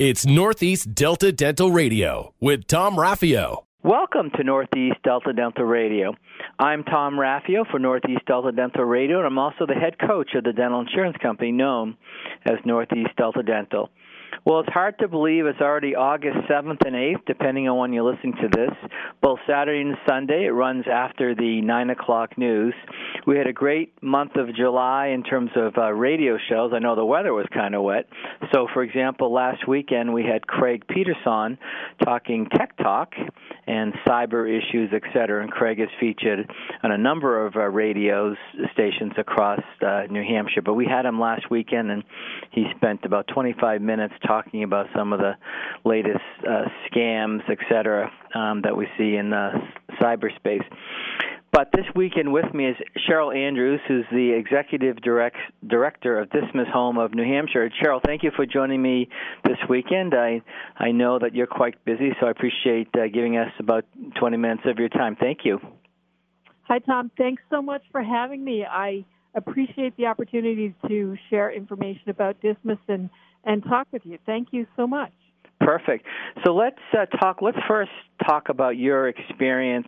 It's Northeast Delta Dental Radio with Tom Raffio. Welcome to Northeast Delta Dental Radio. I'm Tom Raffio for Northeast Delta Dental Radio, and I'm also the head coach of the dental insurance company known as Northeast Delta Dental. Well, it's hard to believe it's already August 7th and 8th, depending on when you're listening to this. Both Saturday and Sunday, it runs after the 9 o'clock news. We had a great month of July in terms of radio shows. I know the weather was kind of wet. So, for example, last weekend we had Craig Peterson talking Tech Talk and cyber issues, et cetera. And Craig is featured on a number of radio stations across New Hampshire. But we had him last weekend, and he spent about 25 minutes talking about some of the latest scams, et cetera, that we see in cyberspace. But this weekend with me is Cheryl Andrews, who's the Executive Director of Dismas Home of New Hampshire. Cheryl, thank you for joining me this weekend. I know that you're quite busy, so I appreciate giving us about 20 minutes of your time. Thank you. Hi, Tom. Thanks so much for having me. I appreciate the opportunity to share information about Dismas and talk with you. Thank you so much. Perfect. So let's first talk about your experience,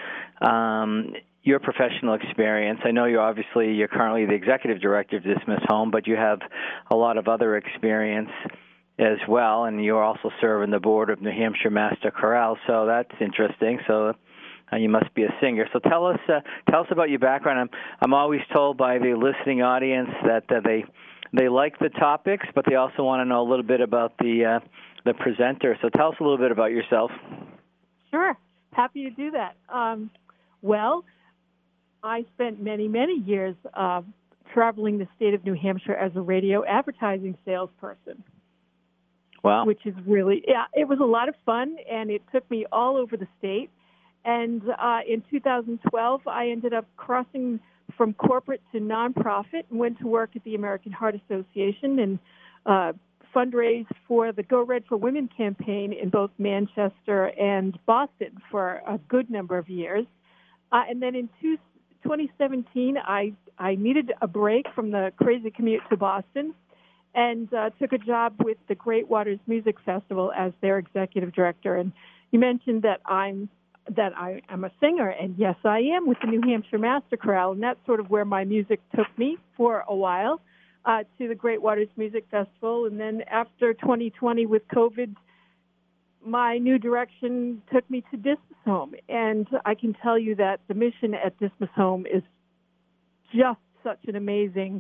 your professional experience. I know you're currently the executive director of Dismas Home, but you have a lot of other experience as well, and you also serve on the board of New Hampshire Master Chorale. So that's interesting. So you must be a singer. So tell us about your background. I'm always told by the listening audience that they like the topics, but they also want to know a little bit about the presenter. So tell us a little bit about yourself. Sure. Happy to do that. Well, I spent many, many years traveling the state of New Hampshire as a radio advertising salesperson. Wow. Which is it was a lot of fun, and it took me all over the state. And in 2012, I ended up crossing from corporate to nonprofit and went to work at the American Heart Association and fundraised for the Go Red for Women campaign in both Manchester and Boston for a good number of years. And then in 2017, I needed a break from the crazy commute to Boston and took a job with the Great Waters Music Festival as their executive director. And you mentioned that I am a singer, and yes, I am with the New Hampshire Master Chorale, and that's sort of where my music took me for a while, to the Great Waters Music Festival. And then after 2020 with COVID, my new direction took me to Dismas Home. And I can tell you that the mission at Dismas Home is just such an amazing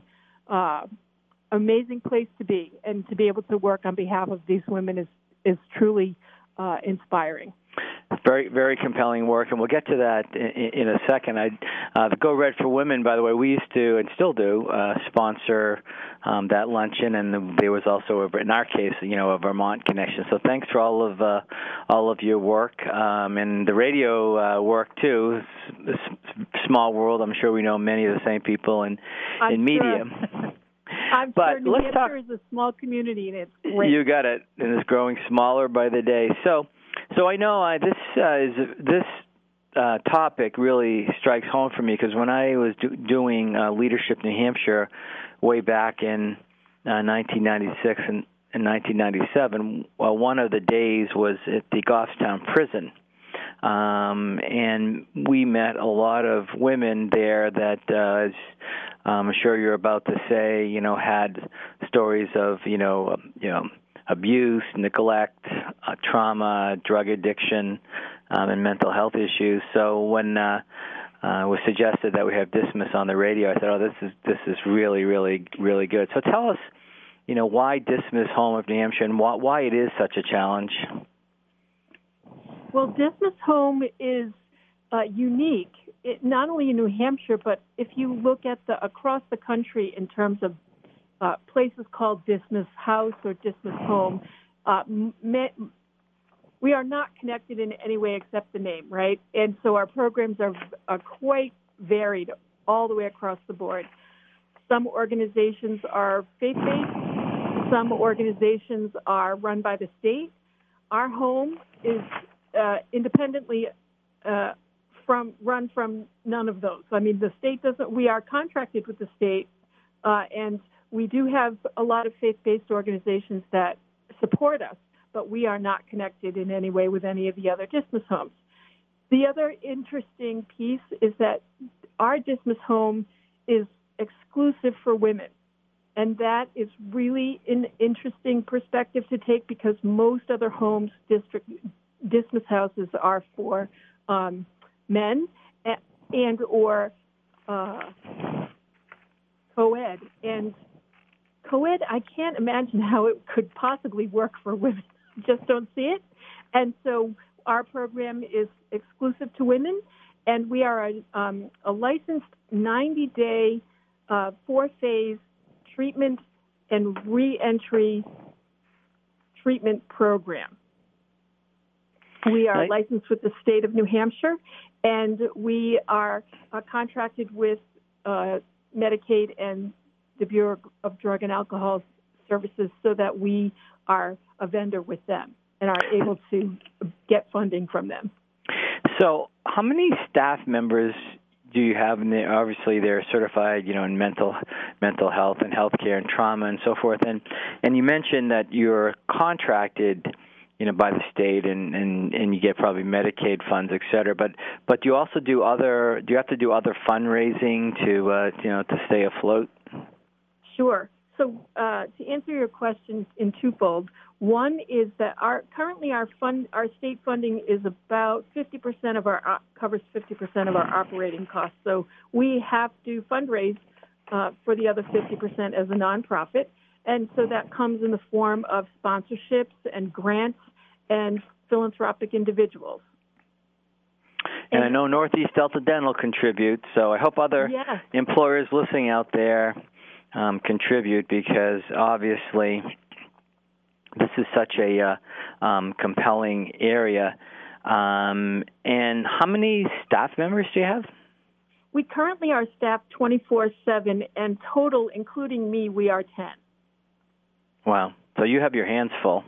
place to be, and to be able to work on behalf of these women is truly inspiring. Very, very compelling work, and we'll get to that in a second. The Go Red for Women, by the way, we used to and still do sponsor that luncheon, and there was also, in our case, a Vermont connection. So thanks for all of your work and the radio work too. It's a small world. I'm sure we know many of the same people in media. I'm sure New Hampshire is a small community, and it's great. You got it, and it's growing smaller by the day. So I know this topic really strikes home for me, because when I was doing Leadership New Hampshire way back in 1996 and 1997, one of the days was at the Goffstown prison. And we met a lot of women there that, as I'm sure you're about to say, had stories of, abuse, neglect, trauma, drug addiction, and mental health issues. So when it was suggested that we have Dismas on the radio, I thought, this is really, really, really good. So tell us, why Dismas Home of New Hampshire, and why it is such a challenge. Well, Dismas Home is unique, not only in New Hampshire, but if you look at across the country in terms of places called Dismas House or Dismas Home, we are not connected in any way except the name, right? And so our programs are quite varied all the way across the board. Some organizations are faith-based. Some organizations are run by the state. Our home is independently run from none of those. I mean, the state doesn't. We are contracted with the state, and we do have a lot of faith-based organizations that support us, but we are not connected in any way with any of the other Dismas homes. The other interesting piece is that our Dismas home is exclusive for women. And that is really an interesting perspective to take because most other homes, Dismas houses, are for men and or co-ed. And co-ed, I can't imagine how it could possibly work for women. Just don't see it. And so our program is exclusive to women, and we are a licensed 90-day, 4-phase treatment and reentry treatment program. We are licensed with the state of New Hampshire, and we are contracted with Medicaid and the Bureau of Drug and Alcohol Services so that we are a vendor with them and are able to get funding from them. So how many staff members do you have? Obviously, they're certified, in mental health and healthcare and trauma and so forth. And you mentioned that you're contracted, by the state, and you get probably Medicaid funds, et cetera. But do you also do other? Do you have to do other fundraising to stay afloat? Sure. So to answer your question in twofold, one is that currently our state funding is about 50% of covers 50% of our operating costs. So we have to fundraise for the other 50% as a nonprofit, and so that comes in the form of sponsorships and grants and philanthropic individuals. And I know Northeast Delta Dental contributes, so I hope other employers listening out there contribute, because obviously this is such a compelling area. And how many staff members do you have? We currently are staffed 24/7, and total, including me, we are 10. Wow. So you have your hands full.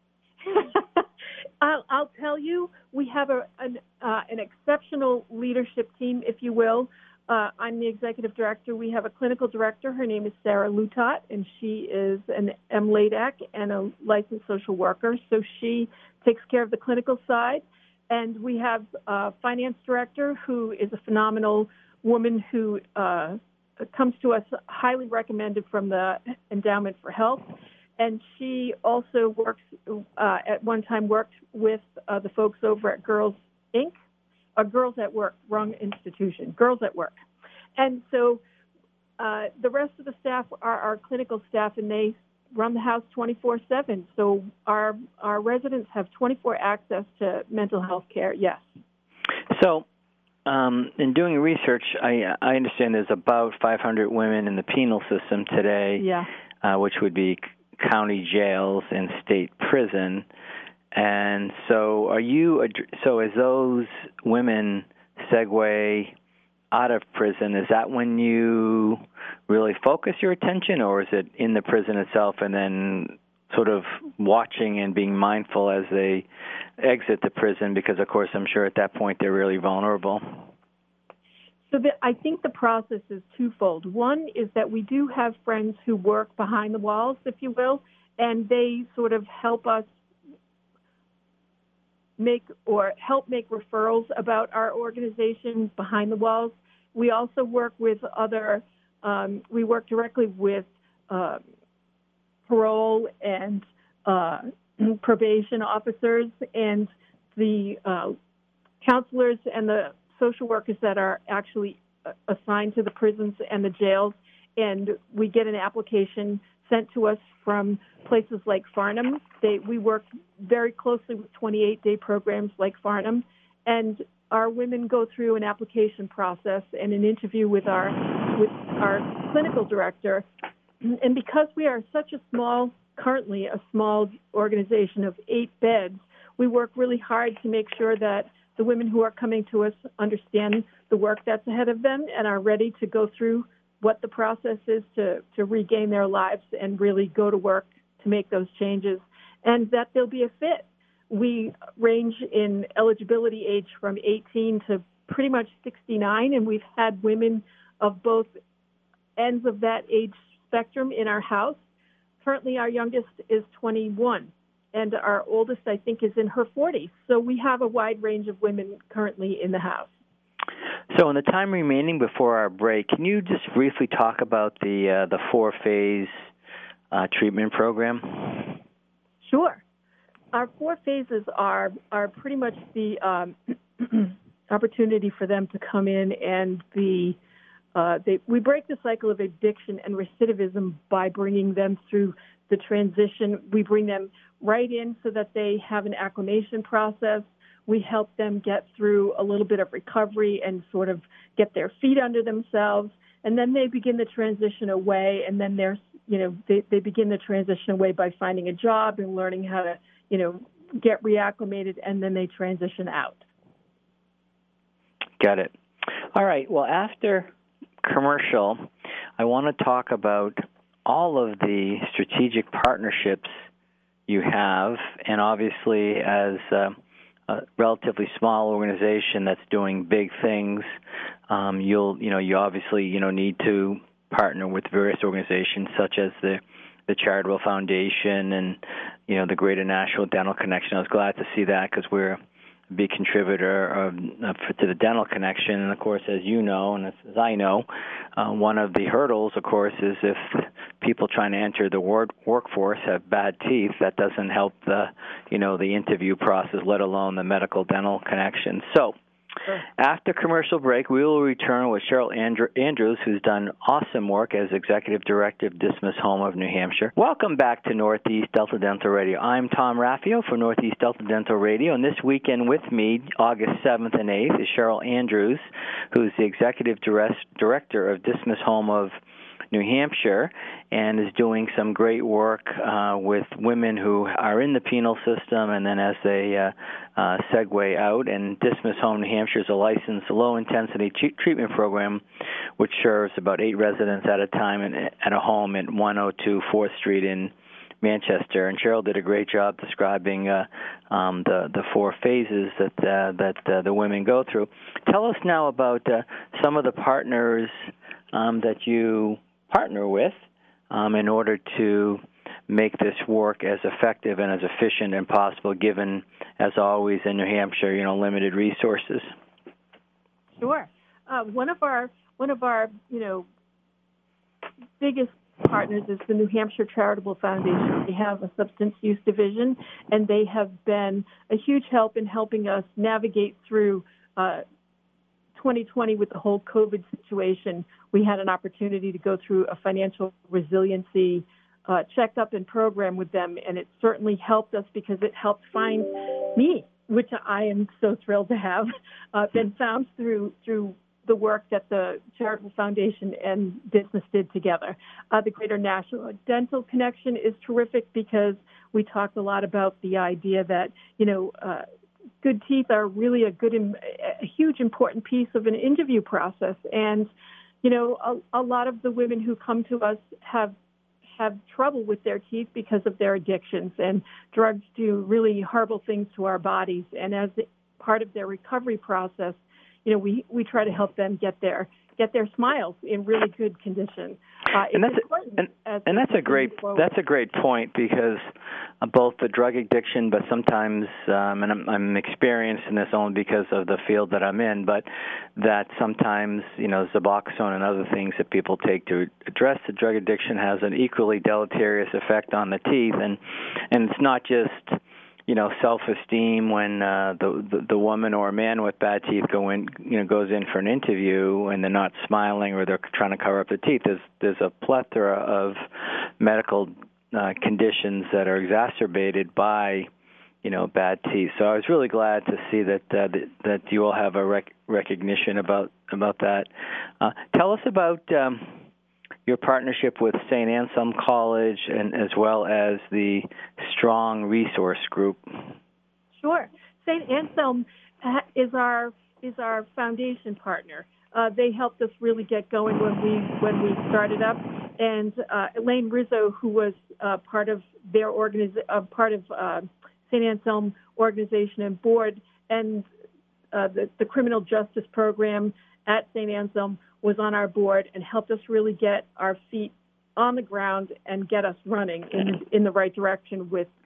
I'll tell you, we have an exceptional leadership team, if you will. I'm the executive director. We have a clinical director. Her name is Sarah Lutot, and she is an MLADAC and a licensed social worker. So she takes care of the clinical side. And we have a finance director who is a phenomenal woman who comes to us highly recommended from the Endowment for Health. And she also works, at one time worked with the folks over at Girls Inc., Girls at Work, wrong institution, Girls at Work. And so the rest of the staff are our clinical staff, and they run the house 24/7. So our residents have 24 access to mental health care, yes. So in doing research, I understand there's about 500 women in the penal system today, which would be county jails and state prison. And so as those women segue out of prison, is that when you really focus your attention, or is it in the prison itself and then sort of watching and being mindful as they exit the prison? Because, of course, I'm sure at that point they're really vulnerable. So I think the process is twofold. One is that we do have friends who work behind the walls, if you will, and they sort of help us make referrals about our organization behind the walls. We also work with we work directly with parole and probation officers and the counselors and the social workers that are actually assigned to the prisons and the jails. And we get an application sent to us from places like Farnham. We work very closely with 28-day programs like Farnham, and our women go through an application process and an interview with our clinical director. And because we are currently a small organization of 8 beds, we work really hard to make sure that the women who are coming to us understand the work that's ahead of them and are ready to go through what the process is to regain their lives and really go to work to make those changes, and that they'll be a fit. We range in eligibility age from 18 to pretty much 69, and we've had women of both ends of that age spectrum in our house. Currently, our youngest is 21. and our oldest, I think, is in her 40s. So we have a wide range of women currently in the house. So in the time remaining before our break, can you just briefly talk about the 4-phase treatment program? Sure. Our 4 phases are pretty much the opportunity for them to come in and we break the cycle of addiction and recidivism by bringing them through the transition. We bring them right in so that they have an acclimation process. We help them get through a little bit of recovery and sort of get their feet under themselves, and then they begin the transition away. And then they begin the transition away by finding a job and learning how to get reacclimated, and then they transition out. Got it. All right. Well, after commercial, I want to talk about all of the strategic partnerships you have, and obviously as a relatively small organization that's doing big things, you obviously need to partner with various organizations such as the Charitable Foundation and the Greater National Dental Connection. I was glad to see that because we're a big contributor to the Dental Connection. And of course, as you know, and as I know, one of the hurdles, of course, is if people trying to enter the workforce have bad teeth, that doesn't help the interview process, let alone the medical dental connection. So after commercial break, we will return with Cheryl Andrews, who's done awesome work as Executive Director of Dismas Home of New Hampshire. Welcome back to Northeast Delta Dental Radio. I'm Tom Raffio for Northeast Delta Dental Radio, and this weekend with me, August 7th and 8th, is Cheryl Andrews, who's the Executive Director of Dismas Home of New Hampshire, and is doing some great work with women who are in the penal system, and then as they segue out. And Dismas Home New Hampshire is a licensed low-intensity treatment program which serves about 8 residents at a time at a home at 102 4th Street in Manchester. And Cheryl did a great job describing the 4 phases that the women go through. Tell us now about some of the partners that you partner with in order to make this work as effective and as efficient as possible, given, as always, in New Hampshire, limited resources. Sure. One of our biggest partners is the New Hampshire Charitable Foundation. They have a substance use division, and they have been a huge help in helping us navigate through 2020 with the whole COVID situation. We had an opportunity to go through a financial resiliency checkup and program with them, and it certainly helped us because it helped find me, which I am so thrilled to have been found through the work that the Charitable Foundation and Dismas did together. The Greater National Dental Connection is terrific because we talked a lot about the idea that, good teeth are really a huge important piece of an interview process. And, a lot of the women who come to us have trouble with their teeth because of their addictions, and drugs do really horrible things to our bodies. And as part of their recovery process, we try to help them get their smiles in really good condition. That's a great point, because both the drug addiction, but sometimes, and I'm experienced in this only because of the field that I'm in, but that sometimes Suboxone and other things that people take to address the drug addiction has an equally deleterious effect on the teeth, and it's not just self-esteem when the woman or man with bad teeth goes in for an interview and they're not smiling or they're trying to cover up their teeth. There's a plethora of medical conditions that are exacerbated by bad teeth. So I was really glad to see that you all have a recognition about that. Tell us about your partnership with St. Anselm College, and as well as the Strong Resource Group. Sure. St. Anselm is our foundation partner. They helped us really get going when we started up, and Elaine Rizzo, who was part of their part of St. Anselm organization and board, and the criminal justice program at St. Anselm, was on our board and helped us really get our feet on the ground and get us running in the right direction with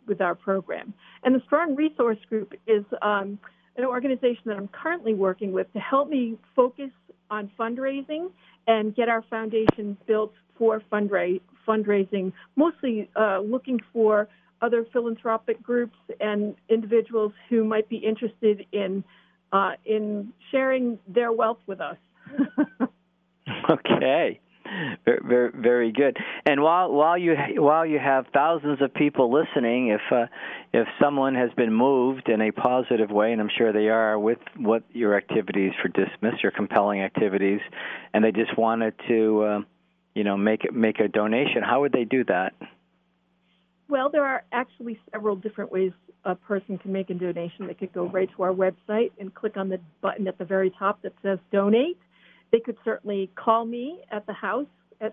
with our program. And the Strong Resource Group is an organization that I'm currently working with to help me focus on fundraising and get our foundation built for fundraising, mostly looking for other philanthropic groups and individuals who might be interested in sharing their wealth with us. Okay. Very, very good. And while you have thousands of people listening, if someone has been moved in a positive way, and I'm sure they are with what your activities for Dismiss, your compelling activities, and they just wanted to, make a donation, how would they do that? Well, there are actually several different ways a person can make a donation. They could go right to our website and click on the button at the very top that says Donate. They could certainly call me at the house at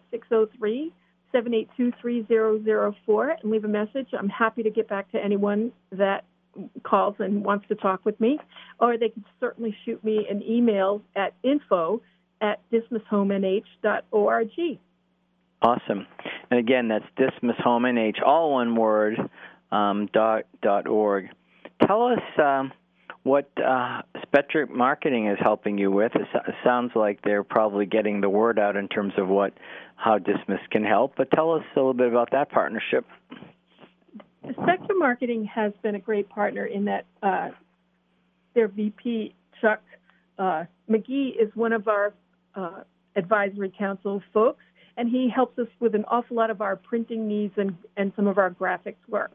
603-782-3004 and leave a message. I'm happy to get back to anyone that calls and wants to talk with me. Or they could certainly shoot me an email at info@dismisshomenh.org. Awesome. And again, that's dismisshomenh, all one word, .org. Tell us what Spectric Marketing is helping you with. It sounds like they're probably getting the word out in terms of how Dismiss can help, but tell us a little bit about that partnership. Spectrum Marketing has been a great partner in that their VP, Chuck McGee, is one of our advisory council folks, and he helps us with an awful lot of our printing needs and some of our graphics work.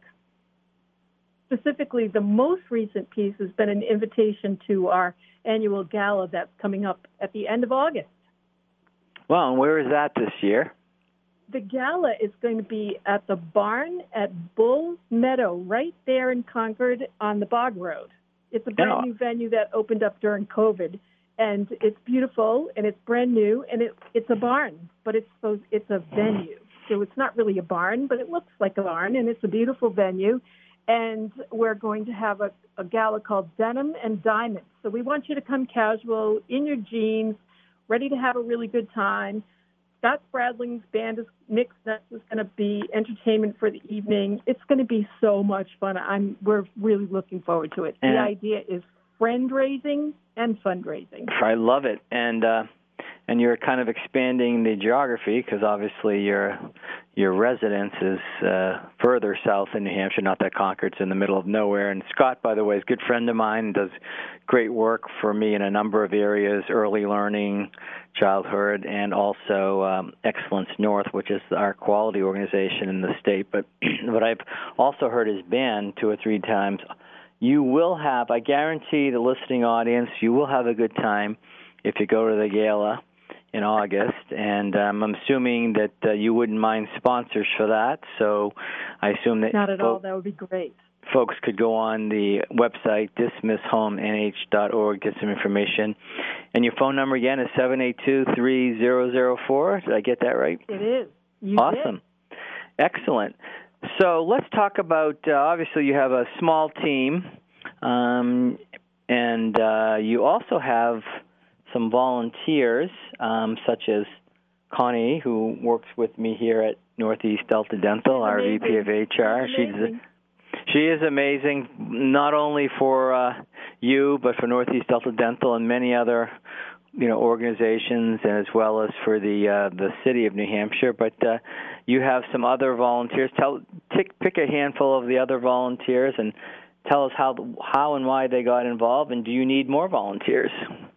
Specifically, the most recent piece has been an invitation to our annual gala that's coming up at the end of August. Well, and where is that this year? The gala is going to be at the barn at Bulls Meadow, right there in Concord on the Bog Road. It's a brand new venue that opened up during COVID, and it's beautiful, and it's brand new, and it's a barn, but it's a venue. So it's not really a barn, but it looks like a barn, and it's a beautiful venue. And we're going to have a gala called Denim and Diamonds. So we want you to come casual, in your jeans, ready to have a really good time. Scott Spradling's band, Nick Nuts, is going to be entertainment for the evening. It's going to be so much fun. We're really looking forward to it. The idea is friend-raising and fundraising. I love it. And you're kind of expanding the geography because obviously your residence is further south in New Hampshire, not that Concord's in the middle of nowhere. And Scott, by the way, is a good friend of mine, does great work for me in a number of areas, early learning, childhood, and also Excellence North, which is our quality organization in the state. But what I've also heard his band 2 or 3 times. You will have, I guarantee the listening audience, you will have a good time if you go to the gala in August, and I'm assuming that you wouldn't mind sponsors for that, so I assume that... Not at all. That would be great. Folks could go on the website, dismisshomenh.org, get some information. And your phone number, again, is 782-3004. Did I get that right? It is. You awesome. did. Excellent. So let's talk about, obviously, you have a small team, and you also have some volunteers, such as Connie, who works with me here at Northeast Delta Dental, our VP of HR. She is amazing, not only for you, but for Northeast Delta Dental and many other, organizations, as well as for the city of New Hampshire. But you have some other volunteers. Pick a handful of the other volunteers and tell us how and why they got involved. And do you need more volunteers?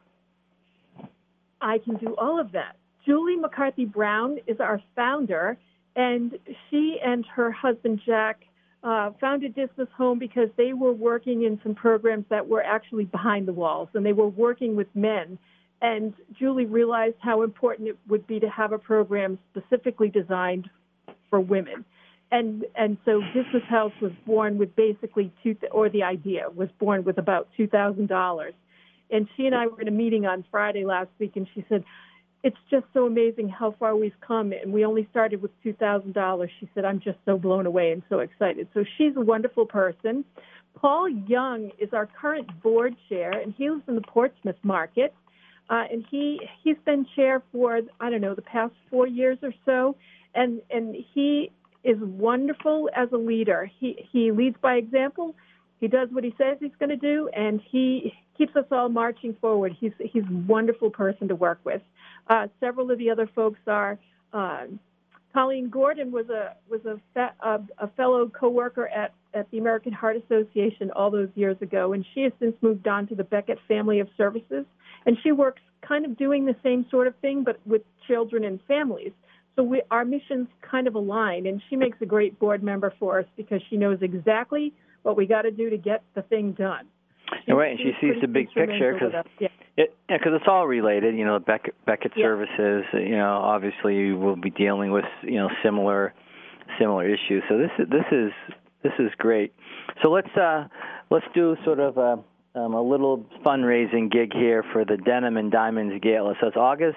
I can do all of that. Julie McCarthy Brown is our founder, and she and her husband, Jack, founded Dismiss Home because they were working in some programs that were actually behind the walls, and they were working with men. And Julie realized how important it would be to have a program specifically designed for women. And so Dismiss House was born with basically the idea was born with about $2,000. And she and I were in a meeting on Friday last week, and she said, it's just so amazing how far we've come, and we only started with $2,000. She said, I'm just so blown away and so excited. So she's a wonderful person. Paul Young is our current board chair, and he lives in the Portsmouth market. And he's been chair for, the past 4 years or so. And he is wonderful as a leader. He leads by example. He does what he says he's going to do, and he keeps us all marching forward. He's a wonderful person to work with. Several of the other folks are. Colleen Gordon was a fellow coworker at the American Heart Association all those years ago, and she has since moved on to the Beckett Family of Services, and she works kind of doing the same sort of thing, but with children and families. So our missions kind of align, and she makes a great board member for us because she knows exactly what we got to do to get the thing done. Right, and she sees the big picture because it's all related. You know, Beckett Services. You know, obviously we'll be dealing with similar issues. So this is great. So let's do sort of a little fundraising gig here for the Denim and Diamonds Gala. So it's August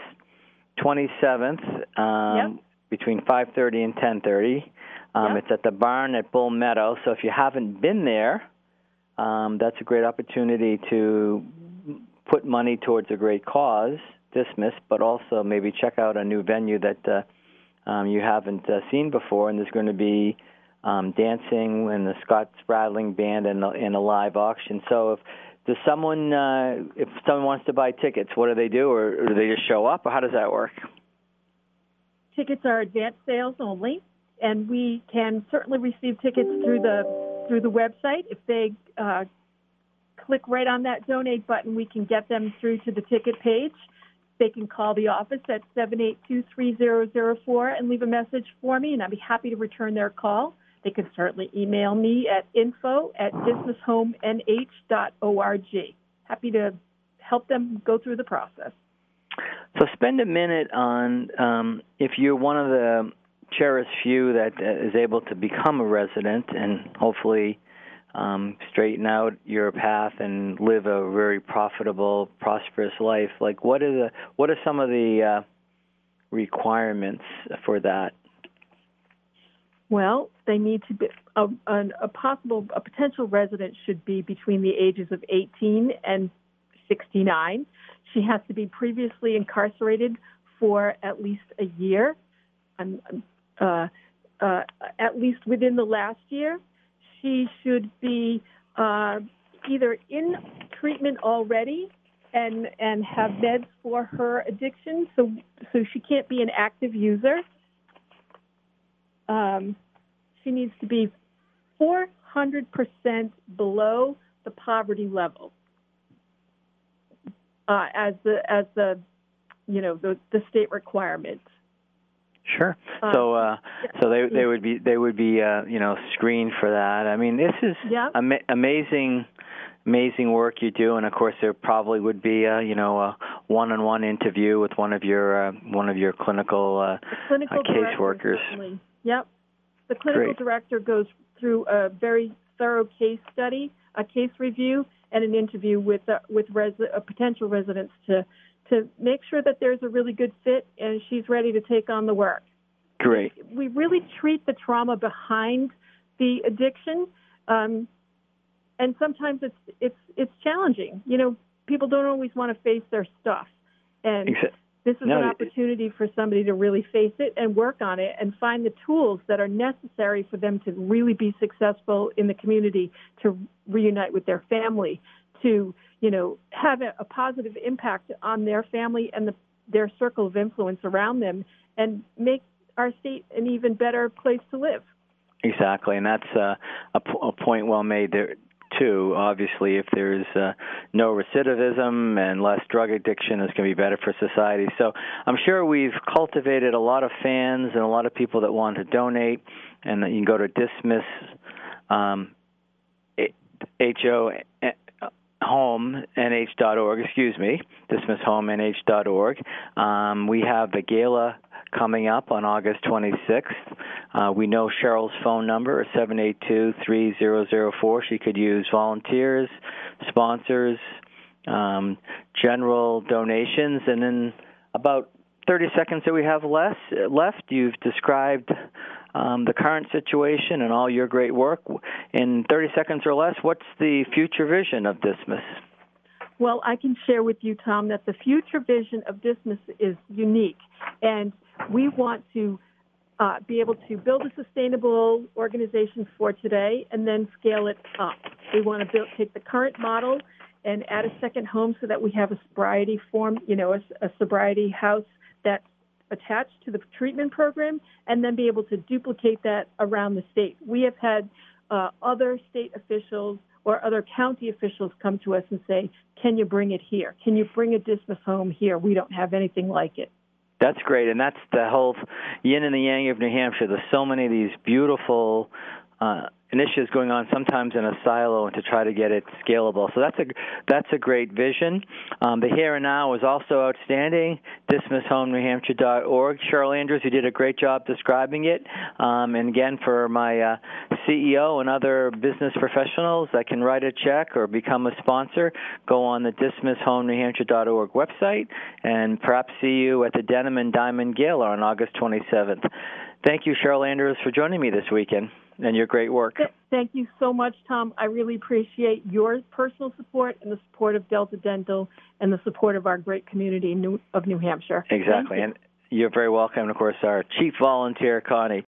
27th between 5:30 and 10:30. It's at the barn at Bull Meadow. So if you haven't been there, that's a great opportunity to put money towards a great cause, Dismiss, but also maybe check out a new venue that you haven't seen before. And there's going to be dancing and the Scott Spradling Band and a live auction. So if someone wants to buy tickets, what do they do, or do they just show up, or how does that work? Tickets are advance sales only, and we can certainly receive tickets through the website. If they click right on that donate button, we can get them through to the ticket page. They can call the office at 782-3004 and leave a message for me, and I'd be happy to return their call. They can certainly email me at info@dismisshomenh.org. Happy to help them go through the process. So spend a minute on if you're one of the cherished few that is able to become a resident and hopefully straighten out your path and live a very profitable, prosperous life. Like, what are some of the requirements for that? Well, they need to be a potential resident should be between the ages of 18 and 69. She has to be previously incarcerated for at least a year, at least within the last year. She should be either in treatment already and have meds for her addiction, so she can't be an active user. She needs to be 400% below the poverty level as the state requirement. Sure. So they would be screened for that. I mean, this is amazing work you do, and of course there probably would be a one-on-one interview with one of your clinical caseworkers. Yep. The clinical director goes through a very thorough case study, a case review, and an interview with potential residents to make sure that there's a really good fit and she's ready to take on the work. Great. We really treat the trauma behind the addiction, and sometimes it's challenging. People don't always want to face their stuff, and this is an opportunity for somebody to really face it and work on it and find the tools that are necessary for them to really be successful in the community, to reunite with their family, to have a positive impact on their family and their circle of influence around them, and make our state an even better place to live. Exactly, and that's a point well made there, too. Obviously, if there's no recidivism and less drug addiction, it's going to be better for society. So I'm sure we've cultivated a lot of fans and a lot of people that want to donate, and you can go to Dismiss, DismissHomeNH.org, DismissHomeNH.org. We have the gala coming up on August 26th. We know Cheryl's phone number is 782-3004. She could use volunteers, sponsors, general donations, and in about 30 seconds that we have left, you've described the current situation and all your great work. In 30 seconds or less, what's the future vision of Dismiss? Well, I can share with you, Tom, that the future vision of Dismiss is unique, and we want to be able to build a sustainable organization for today and then scale it up. We want to take the current model and add a second home so that we have a sobriety form, a sobriety house that's attached to the treatment program, and then be able to duplicate that around the state. We have had other state officials or other county officials come to us and say, can you bring it here? Can you bring a Dismas home here? We don't have anything like it. That's great, and that's the whole yin and the yang of New Hampshire. There's so many of these beautiful initiatives going on, sometimes in a silo, and to try to get it scalable. So that's a great vision. The Here and Now is also outstanding. DismasHomeNewHampshire.org. Cheryl Andrews, you did a great job describing it. And again, for my CEO and other business professionals that can write a check or become a sponsor, go on the DismasHomeNewHampshire.org website and perhaps see you at the Denim and Diamond Gala on August 27th. Thank you, Cheryl Andrews, for joining me this weekend and your great work. Thank you so much, Tom. I really appreciate your personal support and the support of Delta Dental and the support of our great community of New Hampshire. Exactly. And you're very welcome. And, of course, our chief volunteer, Connie.